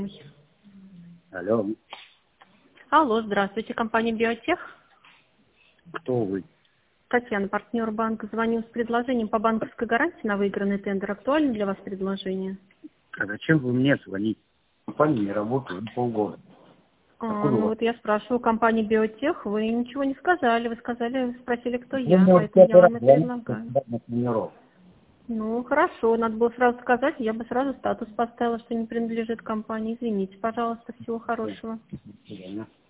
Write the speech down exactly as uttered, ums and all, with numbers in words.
Алло, Алло, здравствуйте, компания «Биотех». кто вы? Татьяна, партнер банка. Звоню с предложением по банковской гарантии на выигранный тендер. Актуально для вас предложение? А зачем вы мне звоните? Компания не работает полгода. А, Откуда у ну вас? вот я спрашиваю компании «Биотех», вы ничего не сказали. Вы сказали, спросили, кто Вы я, можете поэтому я первый вам раз и звонить предлагаю. на тренировку. Ну, хорошо, надо было сразу сказать, я бы сразу статус поставила, что не принадлежит компании. Извините, пожалуйста, всего хорошего. До свидания.